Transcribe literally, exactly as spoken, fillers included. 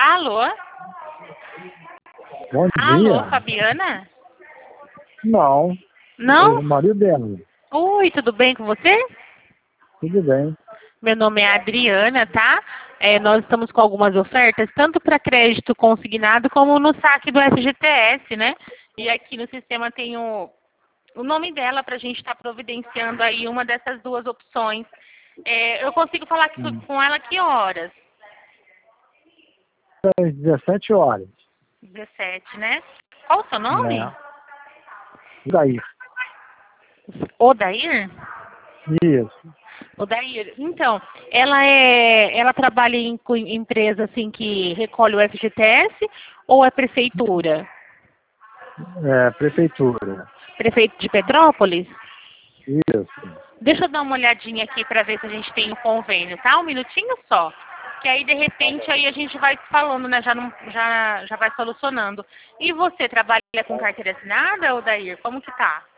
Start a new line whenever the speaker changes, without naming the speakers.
Alô?
Bom
Alô,
dia.
Fabiana?
Não, é
Não?
o marido dela.
Oi, tudo bem com você?
Tudo bem.
Meu nome é Adriana, tá? É, nós estamos com algumas ofertas, tanto para crédito consignado como no saque do F G T S, né? E aqui no sistema tem o, o nome dela para a gente estar providenciando aí uma dessas duas opções. É, eu consigo falar que-
Hum.
com ela que horas?
Às dezessete horas.
dezessete, né? Qual o seu nome?
É. Daí.
Odair?
Isso.
Odair, então, ela é, ela trabalha em co- empresa assim que recolhe o F G T S ou é prefeitura?
É, prefeitura.
Prefeito de Petrópolis?
Isso.
Deixa eu dar uma olhadinha aqui para ver se a gente tem o convênio, tá? Um minutinho só. Que aí, de repente, aí a gente vai falando, né? Já, não, já, já vai solucionando. E você trabalha com carteira assinada, Odair? Como que tá?